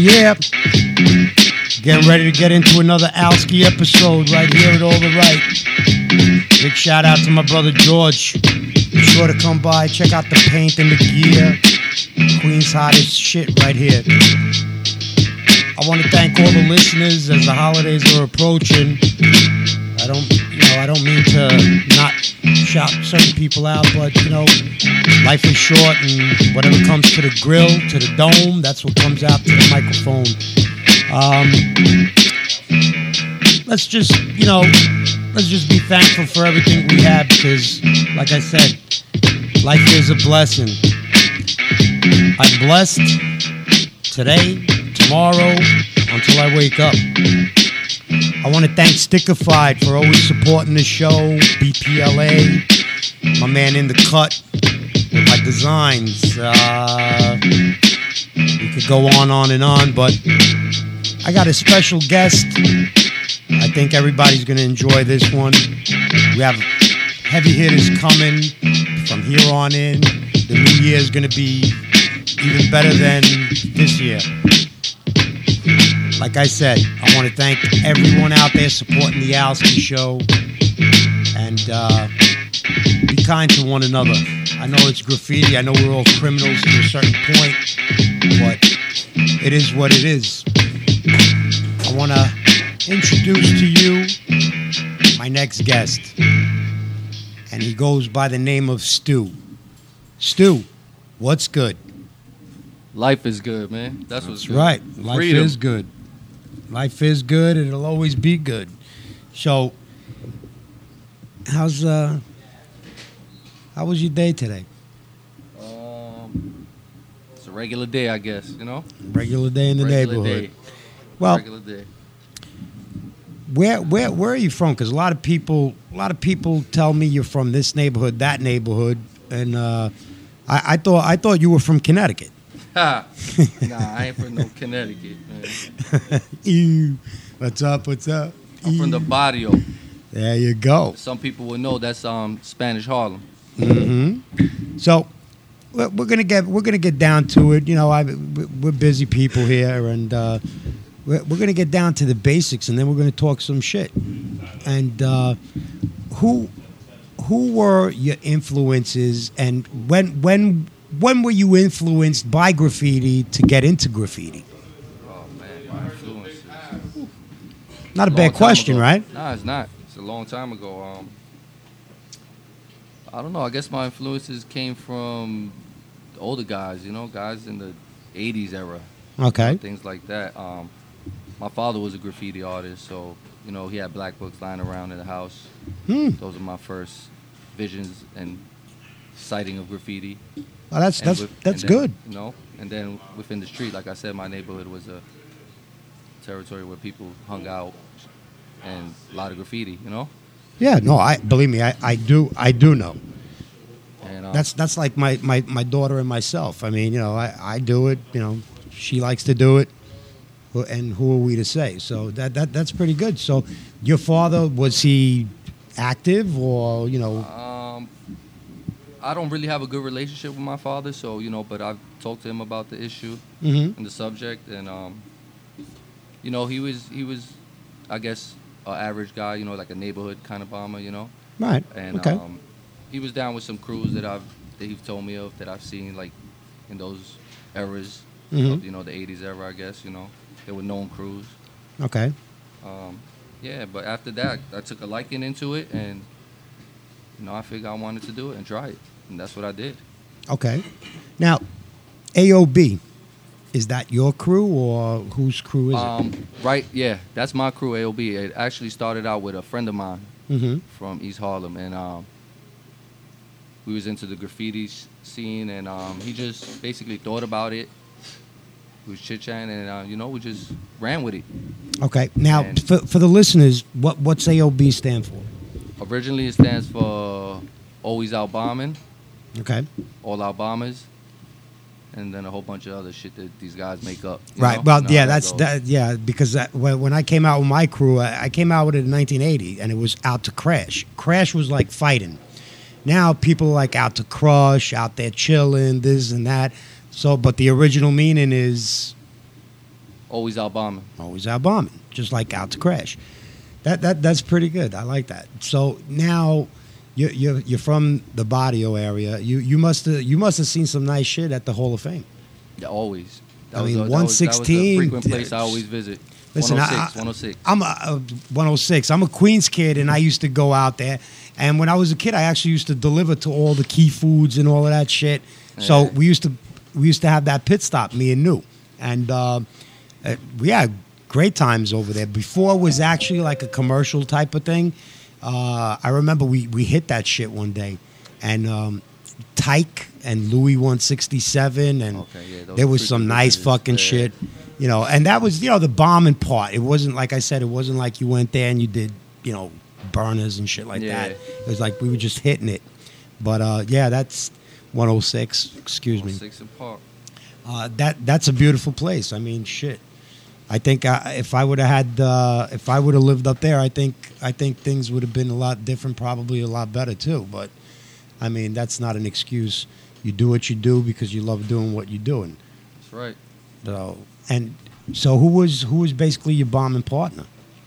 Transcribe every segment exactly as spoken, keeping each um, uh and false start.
yeah. Getting ready to get into another Alski episode right here at All the Right. Big shout out to my brother George. Be sure to come by, check out the paint and the gear. Queen's hottest shit right here. I want to thank all the listeners as the holidays are approaching. I don't, you know, I don't mean to not shout certain people out, but you know, life is short, and whatever comes to the grill, to the dome, that's what comes out to the microphone. Um, let's just, you know, let's just be thankful for everything we have because, like I said, life is a blessing. I'm blessed today, tomorrow, until I wake up. I want to thank Stickified for always supporting the show, B P L A, my man in the cut with my designs. Uh, we could go on, on, and on, but I got a special guest. I think everybody's going to enjoy this one. We have heavy hitters coming from here on in. The new year is going to be even better than this year. Like I said, I want to thank everyone out there supporting the Alski Show. And uh, be kind to one another. I know it's graffiti. I know we're all criminals to a certain point. But it is what it is. I want to introduce to you my next guest. And he goes by the name of Stu. Stu, what's good? Life is good, man. That's what's That's good. right. Life Freedom. is good. Life is good, and it'll always be good. So, how's uh, how was your day today? Um, it's a regular day, I guess. You know, Regular day in the regular neighborhood. Day. Well, regular day. where where where are you from? Because a lot of people a lot of people tell me you're from this neighborhood, that neighborhood, and uh, I, I thought I thought you were from Connecticut. Ha! Nah, I ain't from no Connecticut, man. Ew. What's up? What's up? I'm from the Ew. barrio. There you go. Some people would know that's um Spanish Harlem. Mm-hmm. So we're we're gonna get we're gonna get down to it. You know, I we're busy people here, and uh, we're, we're gonna get down to the basics, and then we're gonna talk some shit. And uh, who who were your influences, and when when when were you influenced by graffiti to get into graffiti? Oh man, my influences. Not a Long bad time question, ago. right? Nah, it's not. It's a long time ago. Um, I don't know. I guess my influences came from the older guys. You know, guys in the eighties era. Okay. Things like that. Um, my father was a graffiti artist, so you know he had black books lying around in the house. Hmm. Those are my first visions and sighting of graffiti. Well, that's And that's with- that's and then, good. You know, and then within the street, like I said, my neighborhood was a territory where people hung out and a lot of graffiti. You know, Yeah. No, I believe me, I, I do I do know. and um, That's that's like my, my, my daughter and myself. I mean, you know, I, I do it. You know, she likes to do it, Who- and who are we to say? So that, that that's pretty good. So, your father, was he active, or you know? Um, I don't really have a good relationship with my father, so you know, but I've talked to him about the issue Mm-hmm. and the subject, and um, you know, he was he was, I guess, an average guy, you know, like a neighborhood kind of bomber, you know, Right. and Okay. um, he was down with some crews that I've that he's told me of that I've seen like in those eras, Mhm. of, you know, the eighties era, I guess, you know, they were known crews. Okay. Um, yeah, but after that, I took a liking into it, and you know, I figured I wanted to do it and try it, and that's what I did. Okay. Now, A O B, is that your crew, or whose crew is Um, right, yeah, that's my crew, A O B. It actually started out with a friend of mine it? Mm-hmm. from East Harlem, and um, we was into the graffiti s- scene, and um, he just basically thought about it. We was chit-chatting, and uh, you know, we just ran with it. Okay. Now, And- for for the listeners, what what's A O B stand for? Originally, it stands for Always Out Bombing, Okay. All Out Bombers, and then a whole bunch of other shit that these guys make up. you Right. know? Well, You know yeah, how that that's goes. that. Yeah, because that, when when I came out with my crew, I, I came out with it in nineteen eighty, and it was out to crash. Crash was like fighting. Now people are like out to crush, out there chilling, this and that. So, but the original meaning is Always out bombing. Always out bombing, just like Out to Crash. That that that's pretty good. I like that. So now you you you're from the Barrio area. You you must have you must have seen some nice shit at the Hall of Fame. Yeah, always. That I was mean, a- that one was- that was a sixteen, frequent place I yeah. always visit. Listen, one I- oh six, one oh six. I'm a, a one oh six. I'm a Queens kid, and I used to go out there. And when I was a kid, I actually used to deliver to all the key foods and all of that shit. So Yeah. we used to we used to have that pit stop, me and New, and uh, uh, we had great times over there. Before it was actually like a commercial type of thing. Uh, I remember we we hit that shit one day, and um, Tyke and Louis one sixty-seven, and Okay, yeah, those there was frequent some nice visitors. fucking Yeah. shit. You know, and that was, you know, the bombing part. It wasn't, like I said, it wasn't like you went there and you did, you know, burners and shit like Yeah. that. It was like we were just hitting it. But, uh, yeah, that's one oh six, excuse me. one oh six and Park. Uh, that That's a beautiful place. I mean, shit. I think I, if I would have had, uh, if I would have lived up there, I think I think things would have been a lot different, probably a lot better too. But, I mean, that's not an excuse. You do what you do because you love doing what you're doing. That's right. So, and so who was who was basically your bombing partner?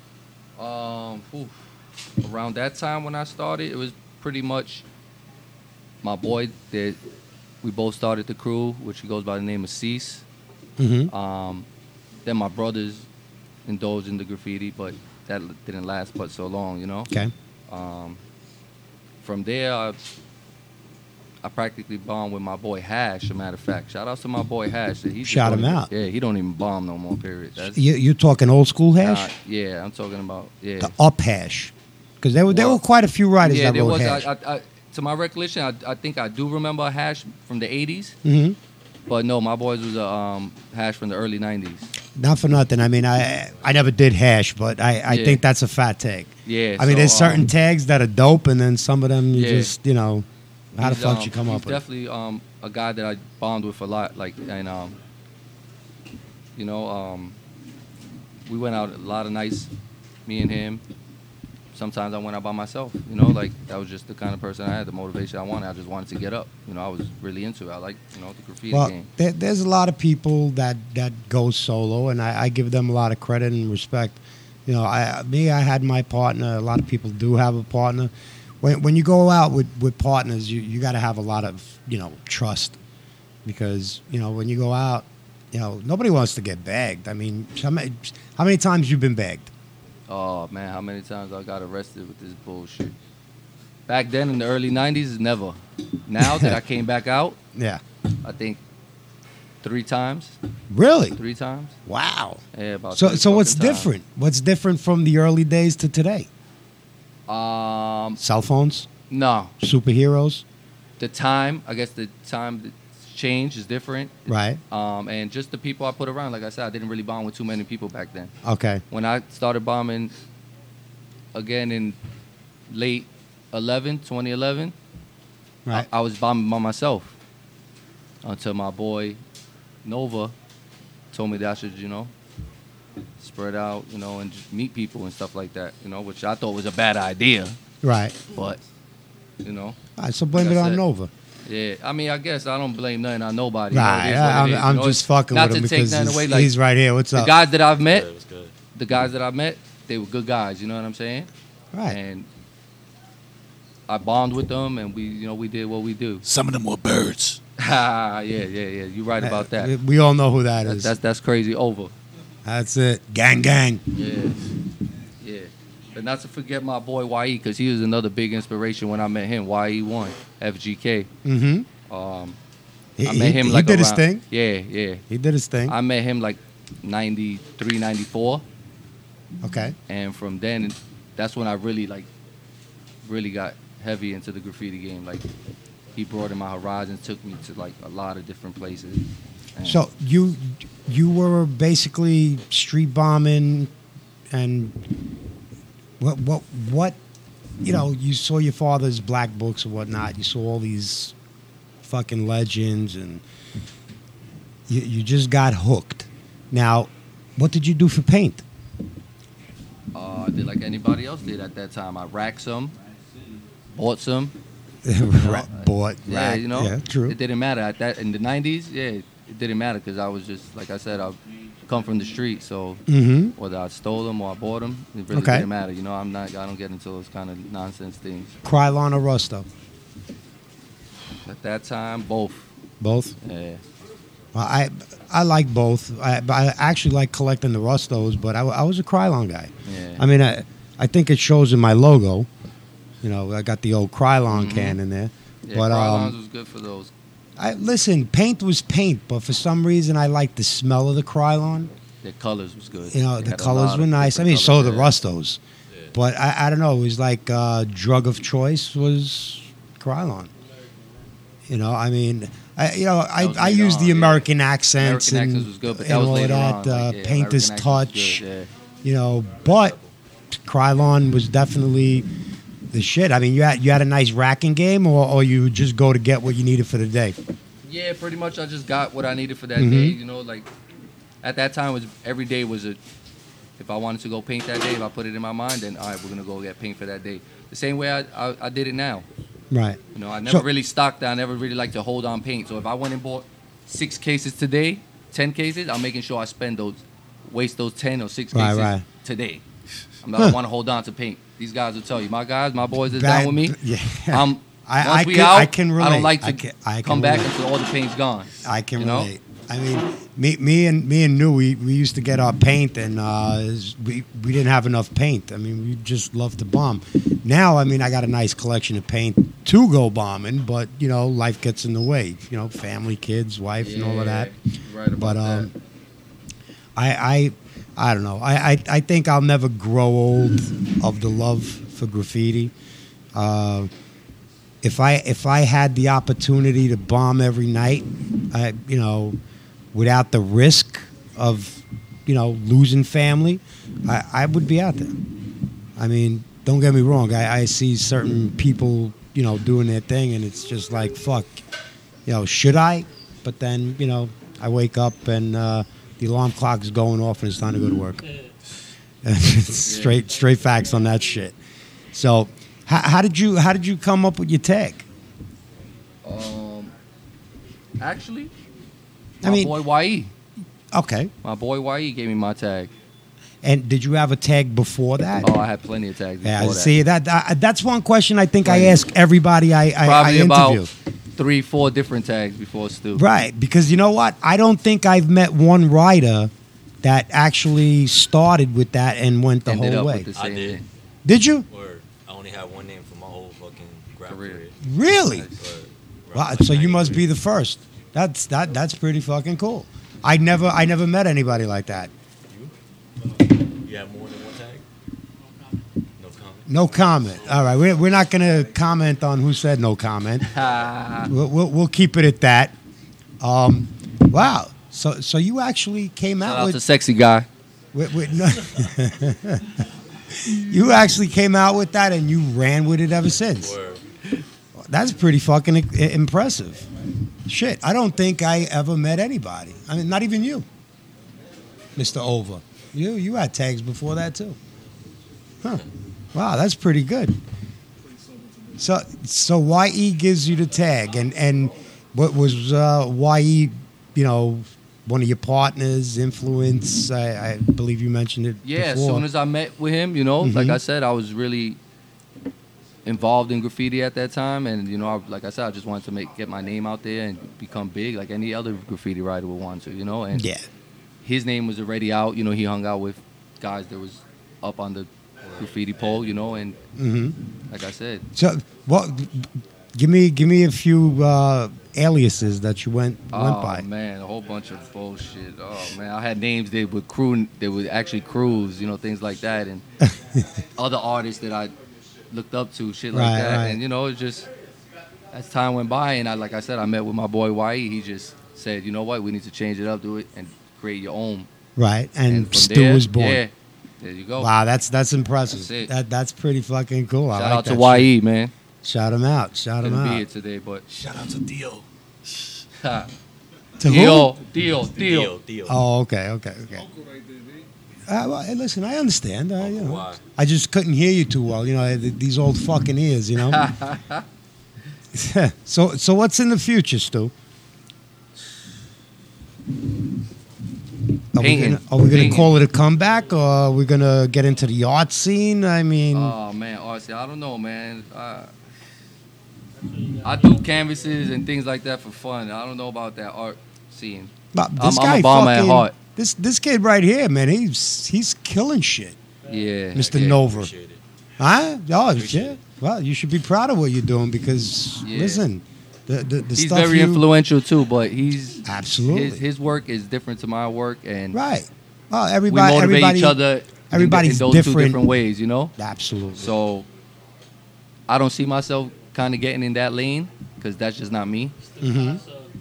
Um, oof. Around that time when I started, it was pretty much my boy that we both started the crew, which goes by the name of Cease. Mm-hmm. Um, then my brothers indulged in the graffiti, but that l- didn't last but so long, you know. Okay. Um, from there, I, I practically bombed with my boy Hash. A matter of fact, shout out to my boy Hash. He just Shout don't him even- out. Yeah, he don't even bomb no more. Period. That's, You, you're talking old school hash, uh, yeah, I'm talking about yeah. the up hash, because there were there Well, were quite a few writers yeah, that there wrote was. hash. I, I, I, to my recollection, I, I think I do remember Hash from the eighties, hmm but no, my boys was a um, Hash from the early nineties. Not for nothing. I mean, I I never did hash, but I, I Yeah. think that's a fat tag. Yeah, I mean, so, there's certain um, tags that are dope, and then some of them you Yeah. just, you know, how the he's, fuck um, you come he's up with? definitely um, a guy that I bond with a lot. Like, and um, you know, um, we went out a lot of nights, me and him. Sometimes I went out by myself. You know, like that was just the kind of person I had, the motivation I wanted. I just wanted to get up. You know, I was really into it. I like, you know, the graffiti Well, game. there, there's a lot of people that that go solo, and I, I give them a lot of credit and respect. You know, I me, I had my partner. A lot of people do have a partner. When when you go out with, with partners, you, you got to have a lot of, you know, trust, because, you know, when you go out, you know, nobody wants to get bagged. I mean, how many, how many times you been bagged? Oh man, how many times I got arrested with this bullshit? Back then in the early nineties, never. Now that I came back out, Yeah. I think three times. Really? Three times. Wow. Yeah, about. So three so what's fucking times. different? What's different from the early days to today? Um, Cell phones, no, superheroes, the time. I guess the time that's changed is different. right? Um, and just the people I put around. Like I said, I didn't really bond with too many people back then. Okay. When I started bombing again in late eleven, twenty eleven, Right. I, I was bombing by myself until my boy Nova told me that I should, you know, spread out, you know, and just meet people and stuff like that, you know, which I thought was a bad idea, Right. but, you know, All right, so blame it That's on it. Nova. yeah. I mean, I guess I don't blame nothing on nobody. you know, Right. it is what it I'm, is, I'm you know, just it's fucking not with him to take because nothing he's, away, like, he's right here. What's the up? guys that I've met, Yeah, it was good. the guys that I've met, they were good guys, you know what I'm saying? Right. And I bombed with them, and we, you know, we did what we do. Some of them were birds. yeah, yeah, yeah. You're right about that. We, we all know who that That- is. That's that's crazy. Over. That's it. Gang, gang. Yeah, yeah. But not to forget my boy Y E, because he was another big inspiration when I met him. Y E one, F G K. Mm-hmm. Um, He, I met he- him he like did his around- thing. Yeah, yeah. He did his thing. I met him like ninety-three, ninety-four, Okay. and from then, that's when I really like, really got heavy into the graffiti game. Like, he broadened my horizons, took me to like a lot of different places. And So you you were basically street bombing, and what what what you know, you saw your father's black books and whatnot. You saw all these fucking legends, and you you just got hooked. Now, what did you do for paint? uh, I did like anybody else did at that time. I racked some, bought some. Ra- Bought, Yeah, rack- you know, yeah, true. It didn't matter at that in the nineties. Yeah, it didn't matter because I was just like I said, I come from the street. So Mm-hmm. whether I stole them or I bought them, it really Okay. didn't matter. You know, I'm not. I don't get into those kind of nonsense things. Krylon or Rusto? At that time, both. Both. Yeah. Well, I I like both. I, I actually like collecting the Rustos, but I, I was a Krylon guy. Yeah. I mean, I I think it shows in my logo. You know, I got the old Krylon Mhm. can in there. Yeah, But, Krylons um, was good for those. I listen. Paint was paint, but for some reason, I like the smell of the Krylon. Their colors was good. You know, They the had a colors lot were of nice. I different mean, so colors, the yeah. Rustos. But I, I don't know. It was like uh, drug of choice was Krylon. You know, I mean, I, you know, I, was I later use on, the yeah. American accents American and, accents was good, but and that was all of later that. on. uh, Like, yeah, paint American is accents was touch. good, yeah. You know, but Krylon was definitely the shit. I mean, you had you had a nice racking game, or, or you would just go to get what you needed for the day. Yeah, pretty much. I just got what I needed for that Mhm. day. You know, like at that time was every day was a. If I wanted to go paint that day, if I put it in my mind, then all right, we're gonna go get paint for that day. The same way I I, I did it now. Right. You know, I never So- really stocked. I never really like to hold on paint. So if I went and bought six cases today, ten cases, I'm making sure I spend those, waste those ten or six Right, cases right. today. I'm not, Huh. I want to hold on to paint. These guys will tell you. My guys, my boys that's That- down with me. Yeah. I'm. I- once I we can- out, I can I relate. don't like to I can- I can come back relate. until all the paint's gone. I can you know? relate. I mean, me, me and me and New, we, we used to get our paint, and uh, we we didn't have enough paint. I mean, we just loved to bomb. Now, I mean, I got a nice collection of paint to go bombing, but you know, life gets in the way. You know, family, kids, wife, and all of that. Right about But um, that. I I I don't know. I, I I think I'll never grow old of the love for graffiti. Uh, if I if I had the opportunity to bomb every night, I you know, without the risk of you know losing family, I, I would be out there. I mean, don't get me wrong. I, I see certain people you know doing their thing, and it's just like fuck. You know, should I? But then you know, I wake up and uh, the alarm clock is going off, and it's time to go to work. straight straight facts on that shit. So. How, how did you How did you come up with your tag? Um, actually, I my mean- boy Y E, Okay, my boy Y E gave me my tag. and did you have a tag before that? Oh, I had plenty of tags before yeah, that. see that, that that's one question I think I Plenty. ask everybody I I, I Probably about interview. three, four different tags before Stu. Right, because you know what? I don't think I've met one writer that actually started with that and went the Ended whole up way. with the I same did. thing. Did you Word. I only had one name for my whole fucking rap Career. career. really? Word. Wow, Like so you must ninety-three. be the first. That's that. That's pretty fucking cool. I never I never met anybody like that. You have more than one tag? No comment. No comment. All right, we're, we're not going to comment on who said no comment. Ah, We'll, we'll, we'll keep it at that. Um, wow. So so you actually came shout out out with, to sexy guy. with, with no, you actually came out with that and you ran with it ever since. Word. That's pretty fucking i- impressive. Shit, I don't think I ever met anybody. I mean, not even you, Mister Over. You you had tags before that too. Huh. Wow, that's pretty good. So so Y E gives you the tag, and and what was uh, Y E? You know, one of your partners, influence. I, I believe you mentioned it. Yeah, as before. soon as I met with him, you know, Mhm. like I said, I was really involved in graffiti at that time, and you know, I, like I said, I just wanted to make get my name out there and become big, like any other graffiti writer would want to, you know. And Yeah. his name was already out. You know, he hung out with guys that was up on the graffiti pole, you know, and hmm like I said, So, what? Give me, give me a few uh, aliases that you went went oh by. man, a whole bunch of bullshit. Oh man, I had names that would crew, that would actually cruise, you know, things like that, and other artists that I looked up to, shit like Right, that, right. and you know, it's just as time went by, and I, like I said, I met with my boy Y E. He just said, you know what, we need to change it up, do it, and create your own. Right, and, from Stu there, was born. Yeah, there you go. Wow, that's that's impressive. That's it. That that's pretty fucking cool. I Shout like out to that Y shit. E, man. Shout him out. Shout him Couldn't be out. here today, but Shout out to Dio. ha. To who? Dio, Dio, Dio. Dio. Dio. Oh, okay, okay, okay. Uh, well, hey, listen, I understand. Uh, you know, Why? I just couldn't hear you too well. You know, th- these old fucking ears. You know. so, so what's in the future, Stu? Are we Painting. gonna, are we gonna Painting. call it a comeback, or are we gonna get into the art scene? I mean, Oh man, artsy. I don't know, man. Uh, I do canvases and things like that for fun. I don't know about that art scene. but I'm- this I'm guy a bomber at fucking, heart. this this kid right here, man, he's he's killing shit, Yeah, Mister yeah. Nova. Appreciate it. Huh? Oh Appreciate shit. it. Well, you should be proud of what you're doing because Yeah. listen, the the, the He's stuff very you, influential too, but he's Absolutely. his, his work is different to my work, and right. Well, we everybody, motivate everybody, each other. in- everybody's in those different. two different ways, you know. Absolutely. So I don't see myself kind of getting in that lane because that's just not me. hmm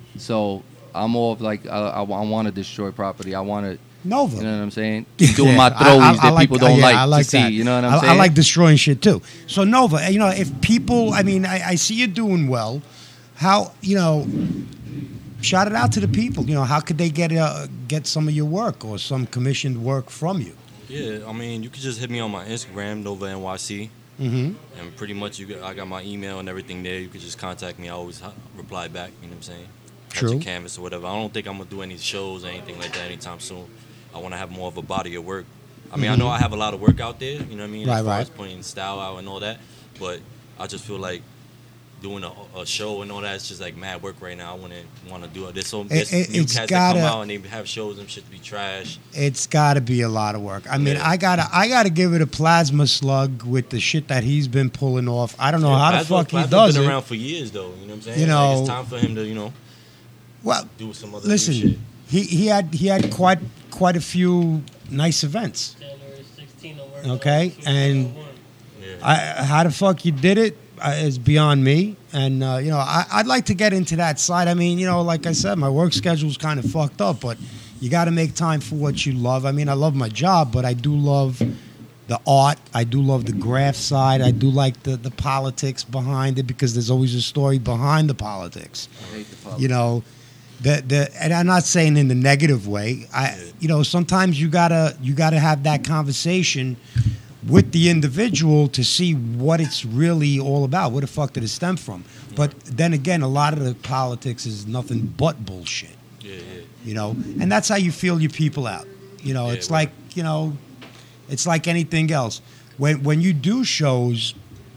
So I'm more of like I, I, want to destroy property. I want to, Nova. you know what I'm saying? Doing my I- I- throwies I that people don't yeah, like, I like to see. that. You know what I'm I, saying? I like destroying shit too. So Nova, you know, if people, I mean, I, I see you doing well. How, you know, shout it out to the people. You know, how could they get uh, get some of your work or some commissioned work from you? Yeah, I mean, you could just hit me on my Instagram, Nova N Y C, Mm-hmm. and pretty much you got, I got my email and everything there. You could just contact me. I always ho- reply back. You know what I'm saying? Catch True. a canvas or whatever. I don't think I'm gonna do any shows or anything like that anytime soon. I want to have more of a body of work. I mean, I know I have a lot of work out there. You know what I mean? Right, as far right. as putting style out and all that, but I just feel like doing a, a show and all that is just like mad work right now. I want to want to do it. There's so there's it- new it's cats that gotta- come out and they have shows and shit to be trash. It's got to be a lot of work. I mean, Yeah. I gotta, I gotta give it a plasma slug with the shit that he's been pulling off. I don't know Yeah, how the Plasma- fuck he Plasma's does been it. around for years though. You know what I'm saying? You Like, know- it's time for him to you know Well, do some other listen, new shit. he he had he had quite quite a few nice events. January sixteenth, I'm working Okay, on Super and- Bowl one. Yeah. I, how the fuck you did it uh, is beyond me, and uh, you know I, I'd like to get into that side. I mean, you know, like I said, my work schedule's kind of fucked up, but you got to make time for what you love. I mean, I love my job, but I do love the art. I do love the graph side. I do like the the politics behind it because there's always a story behind the politics. I hate the politics. You know, the the and I'm not saying in the negative way. I you know sometimes you gotta you gotta have that conversation with the individual to see what it's really all about. Where the fuck did it stem from? But then again, a lot of the politics is nothing but bullshit. Yeah, yeah. You know, and that's how you feel your people out. You know, Yeah, it's well- like you know, it's like anything else. When when you do shows,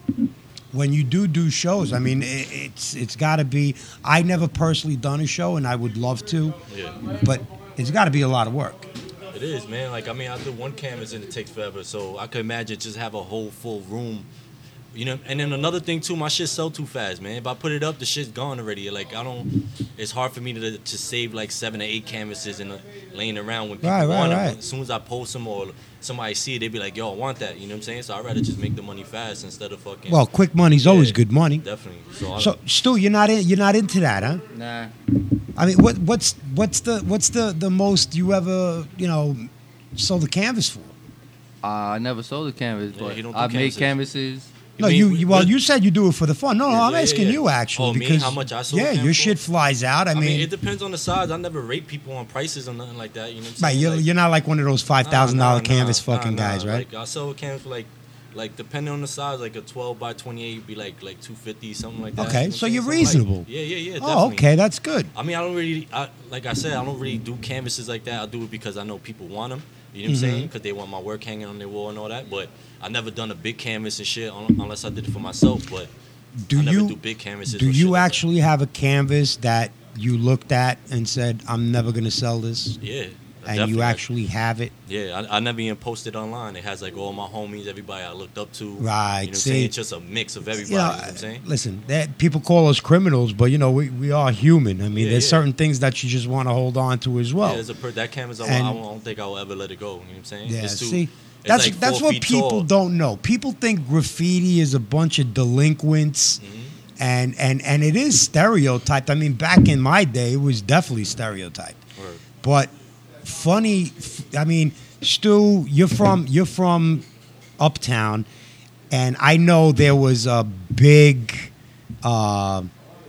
when you do do shows, I mean, it, it's it's got to be. I never personally done a show, and I would love to, Yeah. but it's got to be a lot of work. It is, man. Like I mean, I do one canvas and it takes forever. So I could imagine just have a whole full room. You know, and then another thing too, my shit sell too fast, man. If I put it up, the shit's gone already. Like I don't, it's hard for me to to save like seven or eight canvases and uh, laying around when people Right, right, want them. right. As soon as I post them or somebody see it, they be like, "Yo, I want that." You know what I'm saying? So I'd rather just make the money fast instead of fucking. Well, quick money's always Yeah. good money. Definitely. So, I, So, Stu, you're not in, you're not into that, huh? Nah, I mean, what what's what's the what's the the most you ever you know sold a canvas for? uh, I never sold a canvas, Yeah, but he don't do I've made canvases. canvases. No, mean- you, you well, but- you said you do it for the fun. No, no, Yeah, I'm yeah, asking yeah. you actually Oh, me? because How much I sold yeah, them your for? shit flies out. I, I mean, mean, it depends on the size. I never rate people on prices or nothing like that. You know what I'm right, saying? you're, Like- you're not like one of those five thousand dollar Nah, nah, canvas nah, fucking nah, guys, nah. right? Like I sell a canvas for like, like depending on the size, like a twelve by twenty-eight be like like two fifty, something like that. Okay, You know so what I'm you're saying? Something reasonable. Like, yeah, yeah, yeah. Oh, Definitely. okay, that's good. I mean, I don't really, I, like I said, I don't really do canvases like that. I do it because I know people want them. You know what Mm-hmm. I'm saying? Because they want my work hanging on their wall and all that. But I never done a big canvas and shit un- unless I did it for myself. But Do I never you do big canvases. do or shit you like that. actually have a canvas that you looked at and said, "I'm never going to sell this," Yeah. and definitely. you actually have it? Yeah, I, I never even posted online. It has like all my homies, everybody I looked up to. Right, You know what I'm see. saying? It's just a mix of everybody. You know, You know what I'm saying? listen, that, people call us criminals, but you know we, we are human. I mean, Yeah, there's yeah. certain things that you just want to hold on to as well. yeah, there's a per- that canvas. I, And- I don't think I'll ever let it go. You know what I'm saying? Yeah, It's too- see, it's that's like that's four what feet people tall. don't know. People think graffiti is a bunch of delinquents, Mm-hmm. and and and it is stereotyped. I mean, back in my day, it was definitely stereotyped. Word. But funny, I mean, Stu, you're from you're from uptown, and I know there was a big uh,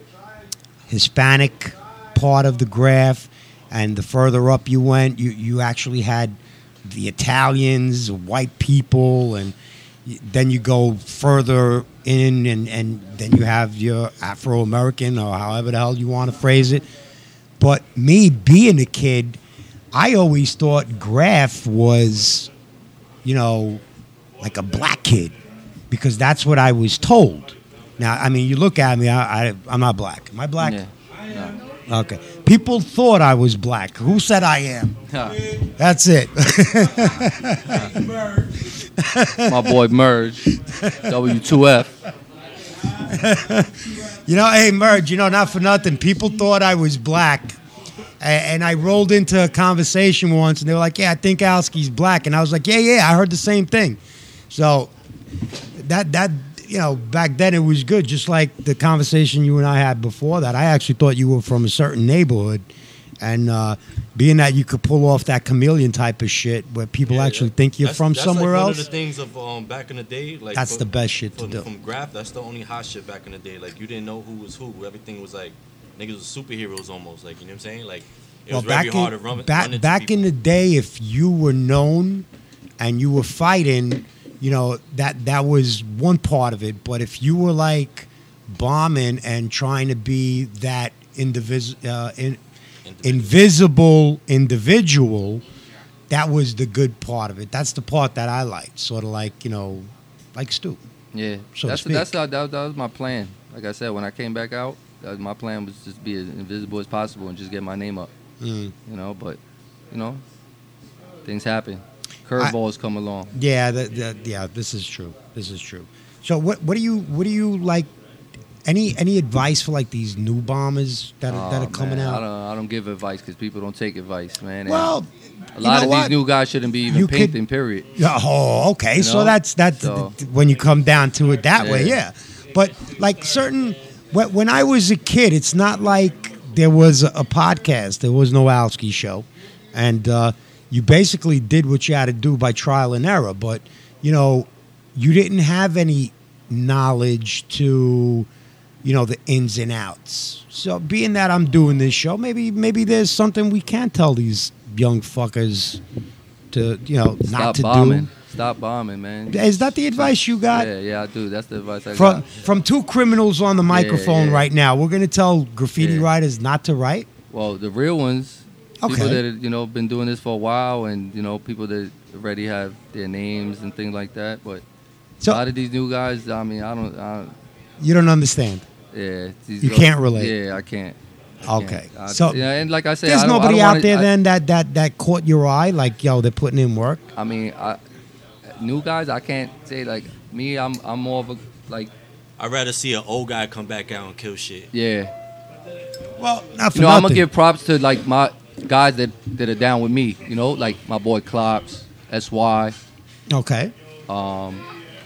Hispanic part of the graph, and the further up you went, you you actually had the Italians, white people, and y- then you go further in, and, and then you have your Afro American, or however the hell you want to phrase it. But me being a kid, I always thought Graf was, you know, like a black kid, because that's what I was told. Now, I mean, you look at me, I, I, I'm not black. Am I black? Yeah. No. Okay. People thought I was black. Who said I am? That's it. My boy Merge, W two F. You know, hey, Merge, you know, not for nothing. People thought I was black. And I rolled into a conversation once, and they were like, yeah, I think Alski's black. And I was like, yeah, yeah, I heard the same thing. So that, that you know, back then it was good, just like the conversation you and I had before that. I actually thought you were from a certain neighborhood. And uh, being that you could pull off that chameleon type of shit where people Yeah, actually that- think you're that's- from that's somewhere like else. One of the things of um, back in the day, like That's from- the best shit to from, do. From Graf, that's the only hot shit back in the day. Like you didn't know who was who. Everything was like niggas was superheroes almost. Like you know what I'm saying? Like it Well, was very back hard in, to run. back, run into back people. in the day, if you were known and you were fighting, you know, that that was one part of it. But if you were like bombing and trying to be that indivis- uh, in, invisible individual, that was the good part of it. That's the part that I liked. Sort of like, you know, like Stu. Yeah, So to that's speak. that's how, that, that was my plan. Like I said, when I came back out, that was my plan was just be as invisible as possible and just get my name up. Mm. You know, but you know, things happen. Curveballs come along. Yeah, that, that, yeah. This is true. This is true. So, what what do you what do you like? Any any advice for like these new bombers that are, that Oh, are coming man, I out? don't I don't give advice because people don't take advice, man. And Well, a you lot know of what? these new guys shouldn't be even You could- painting. Period. Yeah, oh, okay. You So know? that's that's So- when you come down to it that way, Yeah. yeah. But like certain when, when I was a kid, it's not like there was a, a podcast. There was no Alski show, and uh, you basically did what you had to do by trial and error. But you know, you didn't have any knowledge to, you know, the ins and outs. So being that I'm doing this show, maybe maybe there's something we can tell these young fuckers to, you know, Stop not to bombing. do. Stop bombing, man. Is that the advice you got? Yeah, yeah, I do. That's the advice I From got. from two criminals on the microphone yeah. right now, we're going to tell graffiti Yeah. writers not to write? Well, the real ones, Okay. people that have, you know been doing this for a while, and you know people that already have their names and things like that. But So- a lot of these new guys, I mean, I don't, I, You don't understand. yeah, these You girls- can't relate. Yeah, I can't. I can't. Okay. I- So, yeah, and like I said, There's I don't, I nobody don't out wanna- there I, then that, that, that caught your eye, like, yo, they're putting in work? I mean, I, new guys, I can't say like me. I'm, I'm more of a like, I'd rather see an old guy come back out and kill shit. yeah. Well, not for You know, I'm nothing. gonna give props to like my guys that that are down with me. You know, like my boy Klops, S Y. Okay. Um,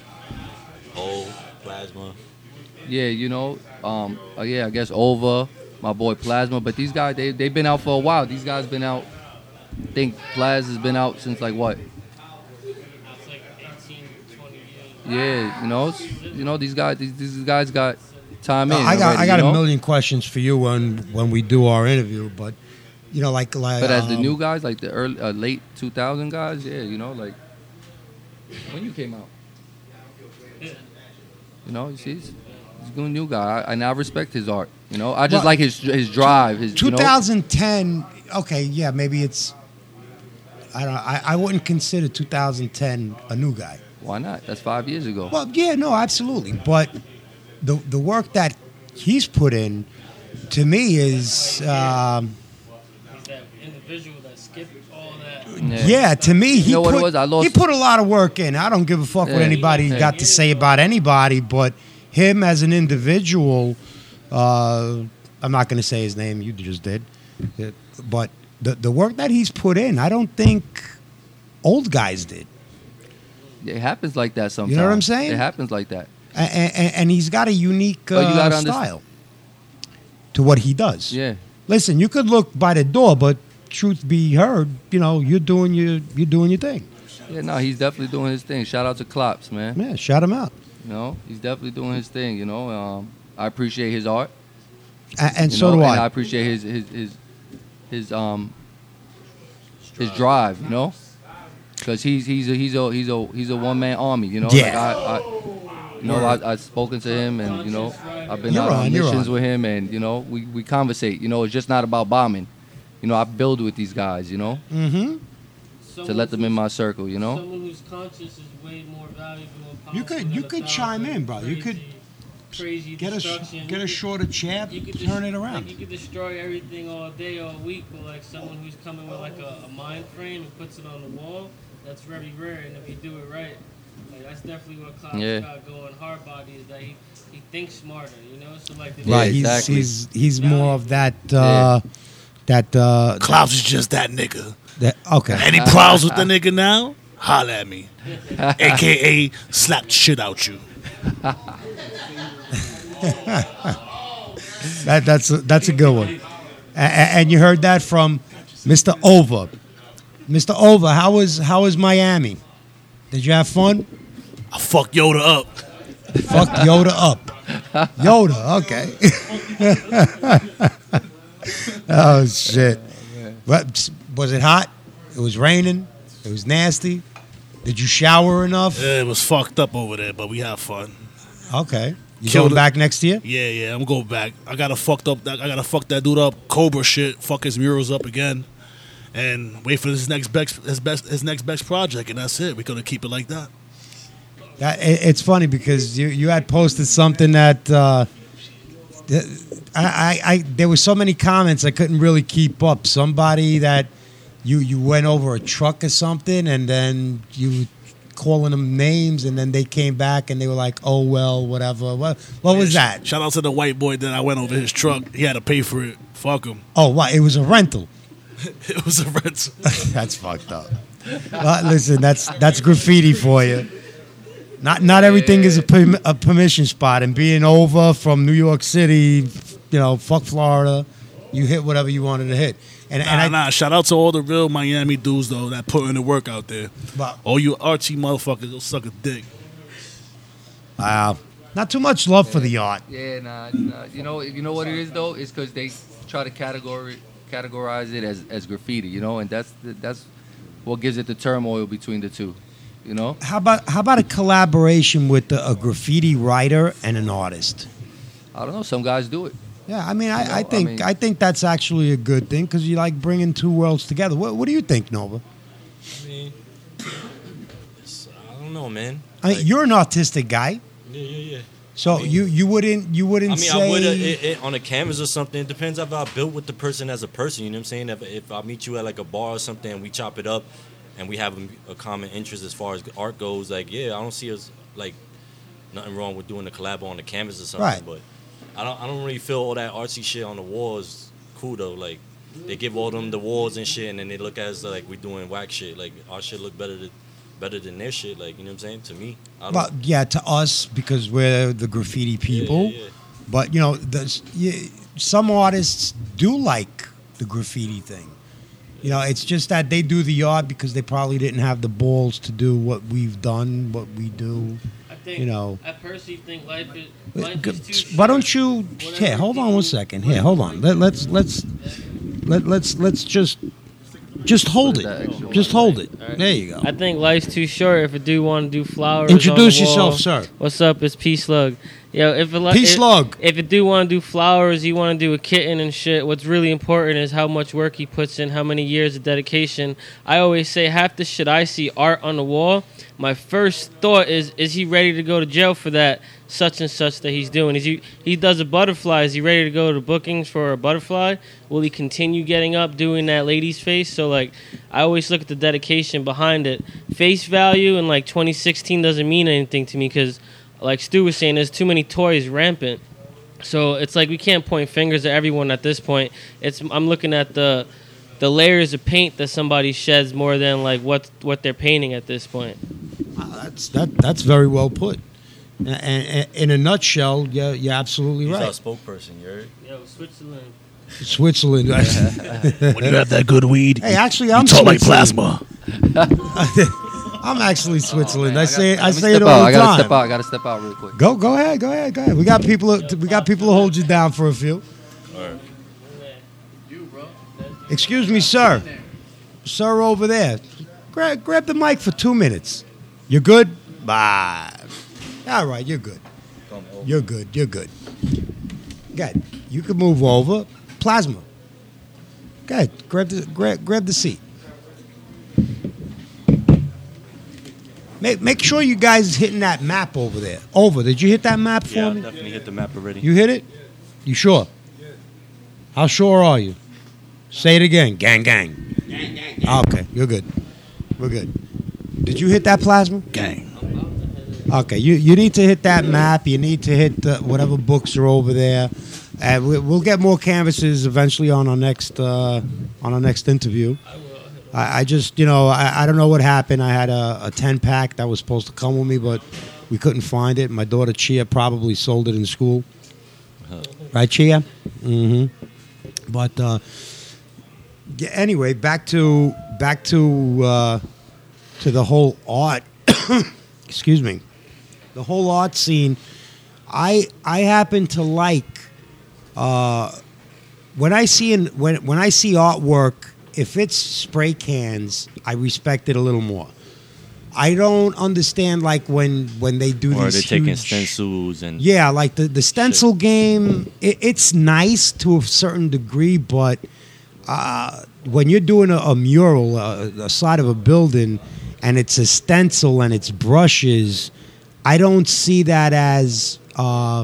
Old plasma. Yeah, you know, um, uh, yeah, I guess Over, my boy Plasma, but these guys, they they've been out for a while. These guys been out. I think Plaz has been out since like what? It's like eighteen, twenty years. Yeah, you know, it's- you know these guys, these, these guys got time No, in. I got already, I got you a know? million questions for you when when we do our interview, but you know, like like. But as the um, new guys, like the early, uh, late two thousand guys, yeah, you know, like when you came out, Yeah. you know, he's he's, he's a good new guy, I, and I respect his art. You know, I just Well, like his his drive. His you know, twenty ten. Okay, yeah, maybe it's. I don't. I, I wouldn't consider two thousand ten a new guy. why not? That's five years ago. Well, yeah, no, absolutely. But the the work that he's put in, to me, is um, He's that individual that skipped all that. Yeah. yeah. To me, he know what put it was? I lost- he put a lot of work in. I don't give a fuck what Yeah. anybody Yeah. got to say about anybody, but him as an individual. Uh, I'm not going to say his name. You just did, Uh, but the the work that he's put in, I don't think old guys did. It happens like that sometimes. You know what I'm saying? It happens like that. And, and, and he's got a unique uh, Oh, you gotta understand- style to what he does. Yeah. Listen, you could look by the door, but truth be heard, you know, you're doing your you're doing your thing. Yeah, no, he's definitely doing his thing. Shout out to Klops, man. Yeah, shout him out. You know, he's definitely doing his thing. You know, um, I appreciate his art. And, and you so know, do and I I. appreciate his his his his um his drive. You know, because he's he's a he's a he's a he's a one man army. You know, Yeah. Like I, I, you know, I, I've spoken to him, and you know, I've been You're out on on, you're missions on. with him, and you know, we we conversate. You know, it's just not about bombing. you know, I build with these guys, you know, Mm-hmm. to let them in my circle, you know. Someone who's conscious is way more valuable and powerful You could than you a could chime thousand in, bro. You could crazy, crazy get a sh- destruction. get You a could- shorter chap, you could turn des- it around. Like you could destroy everything all day, all week, but like someone who's coming with like a, a mind frame and puts it on the wall, that's very rare. And if you do it right, like that's definitely what Cloud's Yeah. got going hard body is that he, he thinks smarter, you know. So like the Yeah, Right, he's exactly. he's he's more of that uh, that uh, Clouds is just that nigga. that okay. Any problems with the nigga now? Holla at me. A K A slap the shit out you. That that's a, that's a good one. A- a- and you heard that from Mister Over. Mister Over, how was how was Miami? Did you have fun? I fuck Yoda up. Fuck Yoda up. Yoda, okay. Oh shit. What, was it hot? It was raining. It was nasty. Did you shower enough? Yeah, it was fucked up over there, but we had fun. Okay. You Killed going it. back next year? Yeah, yeah, I'm going back. I gotta fucked up. That, I gotta fuck that dude up. Cobra shit. Fuck his murals up again, and wait for his next best his best his next best project, and that's it. We're gonna keep it like that. That, it, it's funny because you, you had posted something that uh, th- I, I, I there were so many comments I couldn't really keep up. Somebody that you you went over a truck or something, and then you calling them names, and then they came back and they were like, "Oh well, whatever." What what was Yeah, that? sh- Shout out to the white boy that I went over his truck. He had to pay for it. Fuck him. Oh, what? It was a rental. It was a rental. That's fucked up. Well, listen, that's that's graffiti for you. Not not everything is a, perm- a permission spot, and being over from New York City, you know, fuck Florida, you hit whatever you wanted to hit. And Nah, and I, nah. Shout out to all the real Miami dudes though that put in the work out there. but, All you artsy motherfuckers, go suck a dick. uh, not too much love for the art. Yeah, nah, nah. You know, you know what it is though. It's because they try to categori- categorize it as, as graffiti. You know, and that's the, that's what gives it the turmoil between the two. You know, How about how about a collaboration with a, a graffiti writer and an artist? I don't know. Some guys do it. Yeah, I mean, I, You know, I I think I, mean- think that's actually a good thing because you like bringing two worlds together. What, what do you think, Nova? I mean, it's, I don't know, man. I mean, Like, you're an artistic guy, yeah, yeah, yeah. so you, you wouldn't you wouldn't I mean, say I would it, it, on a canvas or something. It depends if I built with the person as a person. You know what I'm saying? If, if I meet you at like a bar or something and we chop it up, and we have a, a common interest as far as art goes, like yeah, I don't see us like nothing wrong with doing a collab on the canvas or something. Right. But I don't I don't really feel all that artsy shit on the walls cool though. Like they give all them the walls and shit, and then they look at us like we doing whack shit. Like our shit look better than better than their shit. Like you know what I'm saying? To me, I don't. well, yeah, to us because we're the graffiti people. Yeah, yeah, yeah. But you know, there's, yeah, some artists do like the graffiti thing. You know, it's just that they do the art because they probably didn't have the balls to do what we've done, what we do. I think, You know. I personally think life is, life is too Why short. don't you? Whatever Here, hold on people- one second. Here, hold on. Let, let's let's let, let's let's just just hold Put that extra it. Just one hold away. it. There you go. I think life's too short. If a dude want to do flowers, Introduce on the wall, yourself, sir. What's up? It's P Slug. Yo, if a li- P if- Slug. If a dude want to do flowers, you want to do a kitten and shit. What's really important is how much work he puts in, how many years of dedication. I always say half the shit I see art on the wall. My first thought is, is he ready to go to jail for that such and such that he's doing? Is he he does a butterfly? Is he ready to go to bookings for a butterfly? Will he continue getting up doing that lady's face? So like, I always look at the dedication behind it. Face value in like twenty sixteen doesn't mean anything to me because, like Stu was saying, there's too many toys rampant. So it's like we can't point fingers at everyone at this point. It's I'm looking at the the layers of paint that somebody sheds more than like what what they're painting at this point. Uh, That's that. That's very well put. And, and in a nutshell, yeah, you're absolutely He's our right. spokesperson. You heard? Yo, Switzerland. Switzerland. When you have that good weed, Hey, actually, you I'm talk like Switzerland. plasma. I'm actually Switzerland. Man, I say gotta- I let me say it step all out. the I gotta time. step out. I gotta step out real quick. Go go ahead. Go ahead. Go ahead. We got people. We got people to hold you down for a few. Excuse me, sir. Sir, over there. Grab grab the mic for two minutes. You good? Bye. All right. You're good. You're good. You're good. Good. You can move over. Plasma. Go Go ahead. Grab the grab, grab the seat. Make make sure you guys hitting that map over there. Over. Did you hit that map for Yeah, I me? definitely hit the map already. You hit it? You sure? How sure are you? Say it again. Gang, gang. Gang, gang, gang. Okay, you're good. We're good. Did you hit that plasma? Gang. Okay, you, you need to hit that map. You need to hit the, whatever books are over there. And we, we'll get more canvases eventually on our next uh, on our next interview. I, I just, you know, I, I don't know what happened. I had a, a ten pack that was supposed to come with me, but we couldn't find it. My daughter Chia probably sold it in school. Right, Chia? Mm-hmm. But uh, yeah, anyway, back to back to uh, to the whole art. Excuse me, the whole art scene. I I happen to like uh, when I see in, when when I see artwork. If it's spray cans, I respect it a little more. I don't understand like when when they do Or these they're taking huge- stencils and Yeah, like the, the stencil game, it, it's nice to a certain degree, but uh, when you're doing a, a mural, uh, a side of a building, and it's a stencil and it's brushes, I don't see that as uh,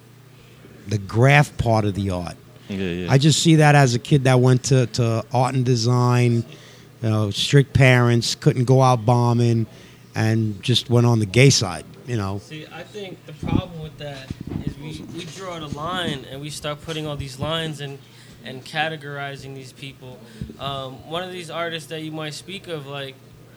the graph part of the art. yeah, yeah. I just see that as a kid that went to, to art and design, you know, strict parents, couldn't go out bombing, and just went on the gay side, you know. See, I think the problem with that is we, we draw the line and we start putting all these lines and, and categorizing these people. Um, one of these artists that you might speak of, like,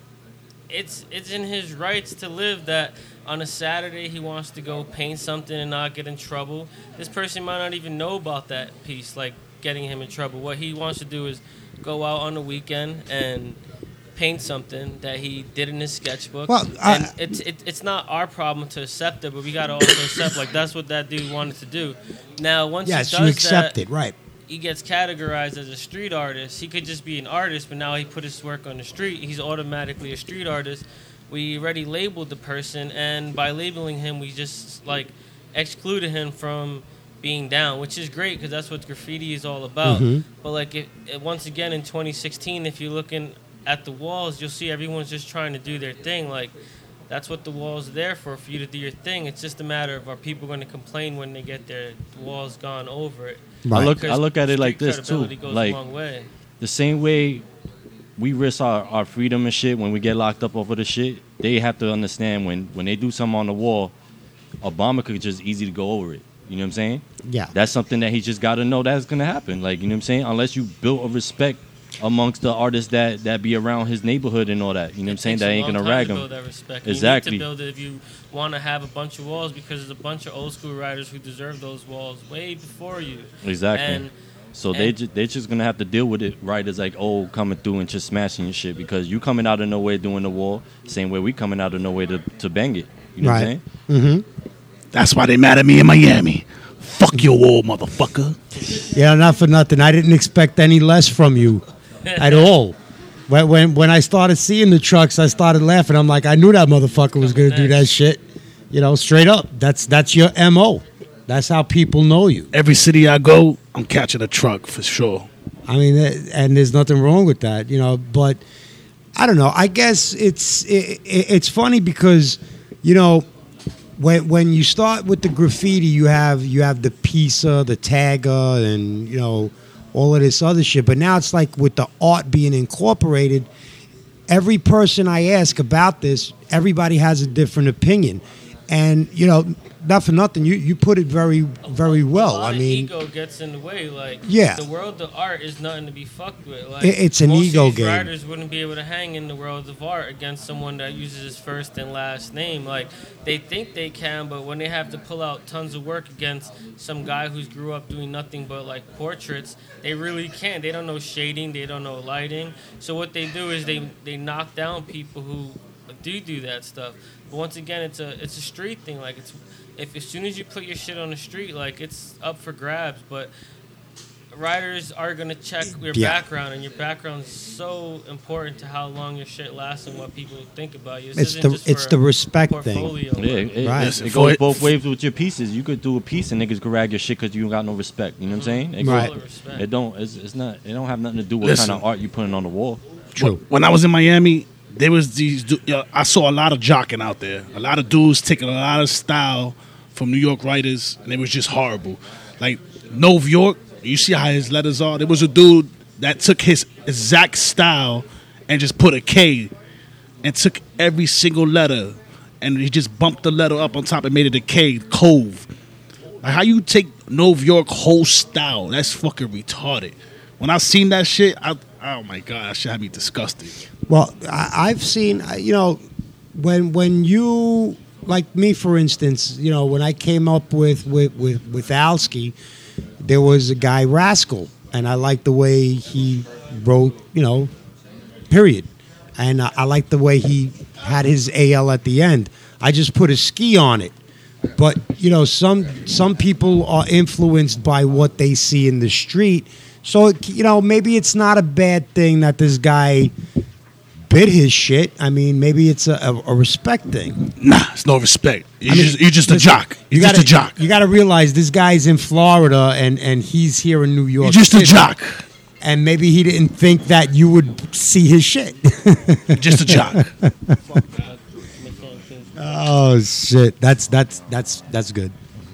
it's it's in his rights to live that on a Saturday he wants to go paint something and not get in trouble. This person might not even know about that piece, like getting him in trouble. What he wants to do is go out on the weekend and paint something that he did in his sketchbook. Well, I- and it's it, it's not our problem to accept it, but we gotta also accept like that's what that dude wanted to do. Now once Yes, he you does accept that, it, right. he gets categorized as a street artist. He could just be an artist, but now he put his work on the street. He's automatically a street artist. We already labeled the person, and by labeling him, we just like excluded him from being down, which is great because that's what graffiti is all about. Mhm. But like, it, it, once again, in twenty sixteen, if you're looking at the walls, you'll see everyone's just trying to do their thing. Like, that's what the wall's there for, for you to do your thing. It's just a matter of are people going to complain when they get their walls gone over it. Right. I look Because I look at it like street this too. credibility goes Like a long way. the same way we risk our, our freedom and shit when we get locked up over the shit, they have to understand when, when they do something on the wall, Obama could just easy to go over it. You know what I'm saying? Yeah. That's something that he just got to know that's going to happen. Like, you know what I'm saying? Unless you build a respect amongst the artists that, that be around his neighborhood and all that. You know what I'm saying? That ain't going to rag him. Build that respect. Exactly. You need to build it if you want to have a bunch of walls because there's a bunch of old school writers who deserve those walls way before you. Exactly. And So they and- ju- they just gonna have to deal with it, right? As like, oh, coming through and just smashing your shit because you coming out of nowhere doing the wall, same way we coming out of nowhere to, to bang it. You know Right. what I'm saying? Mm-hmm. That's why they mad at me in Miami. Fuck your wall, motherfucker. Yeah, not for nothing. I didn't expect any less from you at all. When, when when I started seeing the trucks, I started laughing. I'm like, I knew that motherfucker was going to do that shit. You know, straight up. That's that's your M O. That's how people know you. Every city I go, I'm catching a truck for sure. I mean, eh, and there's nothing wrong with that, you know. But I don't know. I guess it's it, it, it's funny because, you know, when when you start with the graffiti, you have you have the pizza, the tagger, and you know all of this other shit. But now it's like with the art being incorporated. Every person I ask about this, everybody has a different opinion, and you know, not for nothing, you, you put it very very well. a lot I of mean, ego gets in the way. Like, Yeah. the world of art is nothing to be fucked with. Like, It- it's an most ego of these game. writers wouldn't be able to hang in the world of art against someone that uses his first and last name. Like, they think they can, but when they have to pull out tons of work against some guy who's grew up doing nothing but like portraits, they really can't. They don't know shading. They don't know lighting. So what they do is they they knock down people who do do that stuff. But once again, it's a it's a street thing. Like, it's if as soon as you put your shit on the street, like, it's up for grabs. But riders are gonna check your Yeah. background, and your background's so important to how long your shit lasts and what people think about you. This It's isn't the just it's for the respect thing. portfolio. Yeah, it, Right. it, it For goes it- both ways with your pieces. You could do a piece and niggas could rag your shit because you don't got no respect. You know what I'm saying? It, Right. goes- Respect. it don't. It's, it's not. It don't have nothing to do with Listen. kind of art you putting on the wall. True. When I was in Miami, there was these. du- yo, I saw a lot of jocking out there. A lot of dudes taking a lot of style from New York writers, and it was just horrible. Like Nov York, you see how his letters are. There was a dude that took his exact style and just put a K, and took every single letter, and he just bumped the letter up on top and made it a K. Cove. Like how you take Nov York whole style? That's fucking retarded. When I seen that shit, I oh my god, that shit had me disgusted. Well, I, I've seen, uh, you know, when when you, like me, for instance, you know, when I came up with with with, with Alski, there was a guy Rascal, and I liked the way he wrote, you know, period, and I, I liked the way he had his A L at the end. I just put a ski on it. But you know, some some people are influenced by what they see in the street. So you know, maybe it's not a bad thing that this guy bit his shit. I mean, maybe it's a, a, a respect thing. Nah, it's no respect. You're I mean, just, you're just a listen, jock. You're you just gotta, a jock. You got to realize this guy's in Florida and and he's here in New York. You're just a City. jock. And maybe he didn't think that you would see his shit. Just a jock. Oh shit! That's that's that's that's good.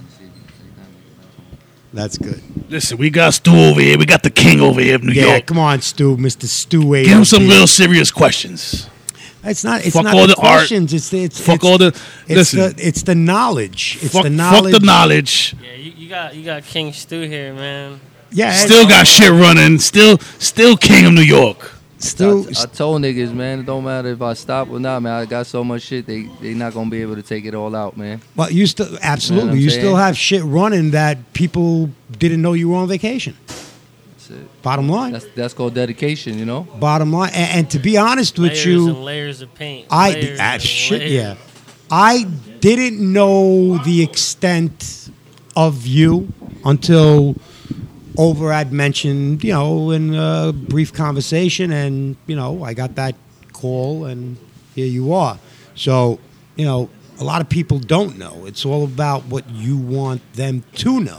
That's good. Listen, we got Stu over here. We got the king over here of New Yeah, York. come on, Stu, Mister Stu. Give him some real serious questions. It's not. It's Fuck not all the the art. questions. It's the. It's, Fuck it's, all the. It's Listen, the. It's the knowledge. It's fuck, the fuck knowledge. the knowledge. Yeah, you, you got you got King Stu here, man. Yeah. Still got shit running. Still, still king of New York. Stu. I, I told niggas, man, it don't matter if I stop or not, man. I got so much shit, they they not gonna be able to take it all out, man. Well, you still absolutely. I'm You saying? still have shit running that people didn't know you were on vacation. That's it. Bottom line. That's that's called dedication, you know. Bottom line. And, and to be honest with Layers you, and layers of paint. I Layers ah, and shit layers. yeah. I didn't know the extent of you until over I'd mentioned, you know, in a brief conversation, and you know, I got that call, and here you are. So, you know, a lot of people don't know. It's all about what you want them to know.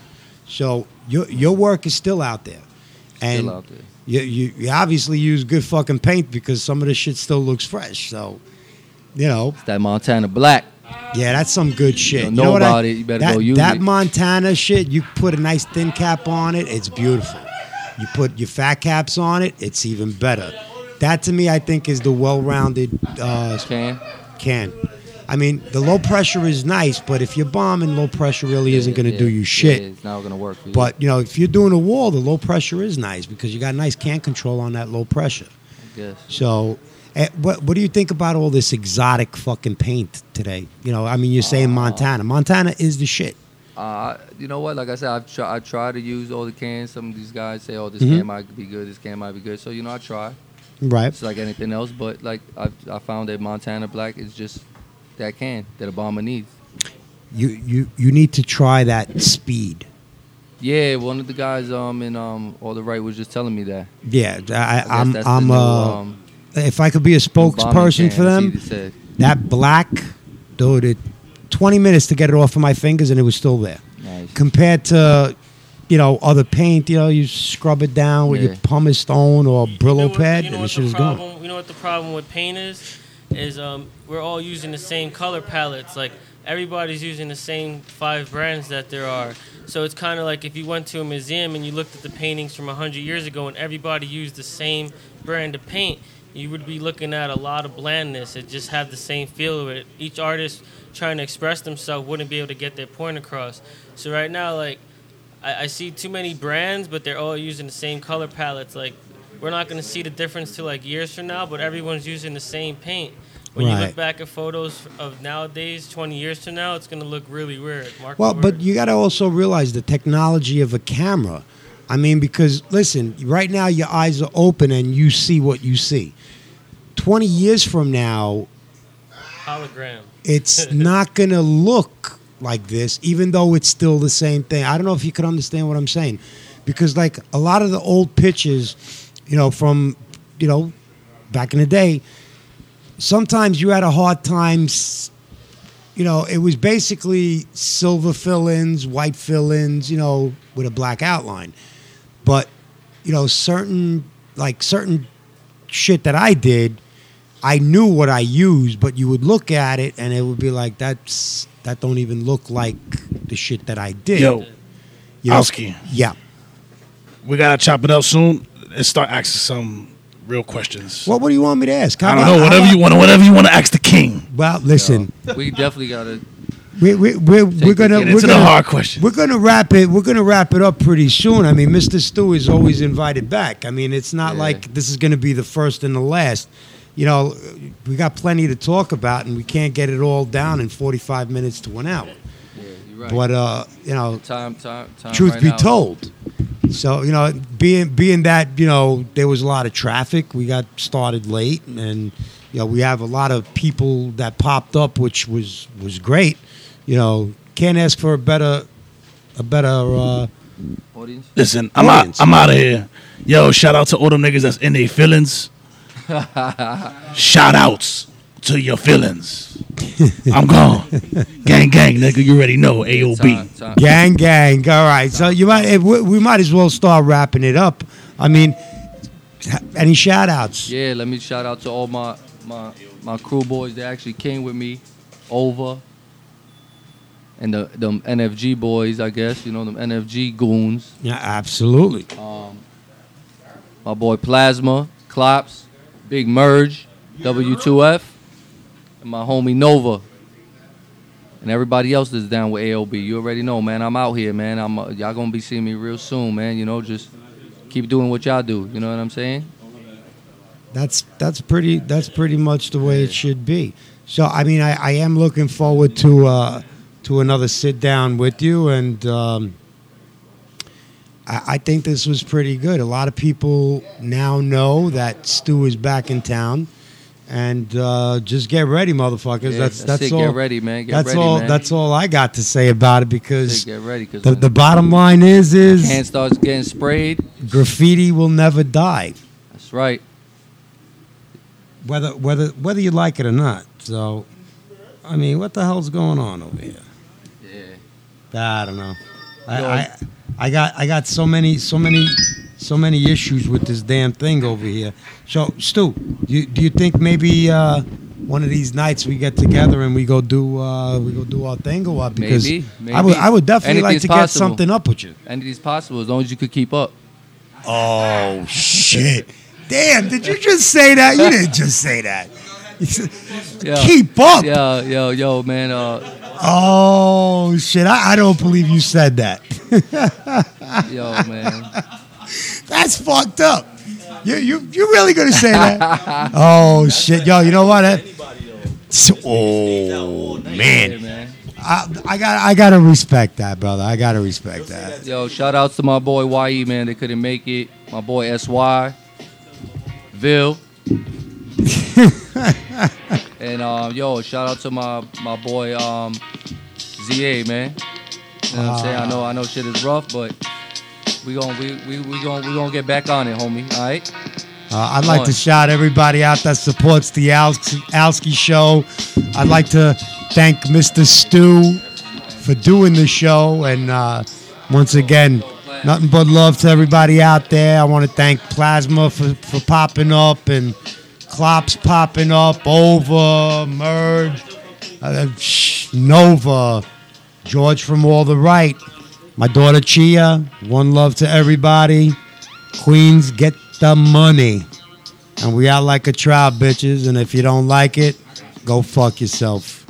So your your work is still out there, and Still out there. You, you you obviously use good fucking paint because some of the shit still looks fresh. So, you know, That Montana black. yeah, that's some good shit. You You know know what about I- it, you better that, go use that it. Montana shit, you put a nice thin cap on it, it's beautiful. You put your fat caps on it, it's even better. That to me, I think, is the well-rounded uh, Can. can. I mean, the low pressure is nice, but if you're bombing, low pressure really isn't going to Yeah, do you shit. Yeah, it's not gonna work for you. But you know, if you're doing a wall, the low pressure is nice because you got nice can control on that low pressure. yes. So, eh, what what do you think about all this exotic fucking paint today? You know, I mean, you're saying Montana. Montana is the shit. Uh, you know what? Like I said, I've try, I try to use all the cans. Some of these guys say, "Oh, this Mhm. can might be good. This can might be good." So you know, I try. Right. It's like anything else, but like I I found that Montana black is just that can that a bomber needs. You you you need to try that speed. Yeah, one of the guys um in um all the right was just telling me that. Yeah, I, I guess I'm that's the I'm new, uh, um, if I could be a new bombing spokesperson can, for them, he said. that black, dude, it twenty minutes to get it off of my fingers and it was still there. Nice. Compared to, you know, other paint, you know, you scrub it down with your Yeah. pumice stone or You know Brillo what- pad you know and the what shit the is gone. problem, You know what the problem with paint is? Is um, we're all using the same color palettes. Like everybody's using the same five brands that there are. So it's kind of like if you went to a museum and you looked at the paintings from a hundred years ago and everybody used the same brand of paint, you would be looking at a lot of blandness. It just have the same feel of it. Each artist trying to express themselves wouldn't be able to get their point across. So right now, like I, I see too many brands, but they're all using the same color palettes. Like we're not going to see the difference till like years from now, but everyone's using the same paint. When you Right. look back at photos of nowadays, twenty years from now, it's going to look really weird. Mark Well, my but words. you got to also realize the technology of a camera. I mean, because listen, right now your eyes are open and you see what you see. twenty years from now, hologram. it's not going to look like this, even though it's still the same thing. I don't know if you could understand what I'm saying, because like a lot of the old pitches, you know, from you know back in the day, sometimes you had a hard time. You know, it was basically silver fill-ins, white fill-ins, you know, with a black outline. But, you know, certain, like, certain shit that I did, I knew what I used, but you would look at it and it would be like, that's, that don't even look like the shit that I did. Yo, you know? Alski, Yeah. we got to chop it up soon and start asking some real questions. What, what do you want me to ask? How I don't about- know, whatever how you want, whatever you want to ask the king. Well, listen, We definitely gotta. we, we, we're, we're gonna Get we're into gonna, the hard question. We're gonna wrap it. We're gonna wrap it up pretty soon. I mean, Mister Stu is always invited back. I mean, it's not Yeah. like this is gonna be the first and the last. You know, we got plenty to talk about, and we can't get it all down in forty-five minutes to an hour. Yeah, you're right. But uh, you know, time, time, time. truth right be now. told, so you know, being being that you know there was a lot of traffic, we got started late, and you know we have a lot of people that popped up, which was was great. You know, can't ask for a better a better. Uh, Audience. Listen, I'm out, Audience. I'm out of here. Yo, shout out to all them niggas that's in their feelings. Shout outs to your feelings. I'm gone. Gang, gang, nigga, you already know. A O B. Time, time. Gang, gang. All right. So you might eh, we, we might as well start wrapping it up. I mean, any shout outs? Yeah, let me shout out to all my my my crew boys that actually came with me over. And the them N F G boys, I guess, you know, them N F G goons. Yeah, absolutely. Um, my boy Plasma, Clops, Big Merge, W two F, and my homie Nova. And everybody else that's down with A O B. You already know, man. I'm out here, man. I'm uh, y'all gonna be seeing me real soon, man. You know, just keep doing what y'all do. You know what I'm saying? That's that's pretty that's pretty much the way it should be. So I mean, I, I am looking forward to uh, to another sit down with you, and um, I, I think this was pretty good. A lot of people now know that Stu is back in town, and uh, just get ready, motherfuckers. Yeah, that's that's it. all. Get ready, man. Get that's ready, all. man. That's all I got to say about it, because Get ready, cause the, when the bottom line is is hand starts getting sprayed. graffiti will never die, That's right. whether whether whether you like it or not. So, I mean, what the hell's going on over here? Yeah. I don't know. I, Yo. I I got I got so many so many so many issues with this damn thing over here. So Stu, do you, do you think maybe uh, one of these nights we get together and we go do uh, we go do our thing or what? Because Maybe, I would maybe. I would definitely like Anything's to get possible. something up with you. Anything's possible as long as you could keep up. Oh shit! Damn, did you just say that? You didn't just say that. You said, Yeah. Keep up. Yo, yo, yo, man. Uh, Oh shit! I, I don't believe you said that. yo, man. That's fucked up. You you you really gonna say that? Oh shit, yo! You know what? That- So- oh Yeah, man, man. I, I got I gotta respect that, brother. I gotta respect that. Yo, shout outs to my boy Y E, man. They couldn't make it. My boy S Y, Vil. And um, yo, shout out to my my boy um, Z A, man. You know what I'm saying? I know I know shit is rough, but we gon' we we we gon' we gonna get back on it, homie. All right. Uh, I'd like on. to shout everybody out that supports the Alski, Alski Show. I'd like to thank Mister Stu for doing the show, and uh, once again, nothing but love to everybody out there. I want to thank Plasma for, for popping up, and Klops popping up, Over, Merge, uh, Shh, Nova, George from All the Right, my daughter Chia. One love to everybody. Queens, get the money. And we out like a tribe, bitches. And if you don't like it, go fuck yourself.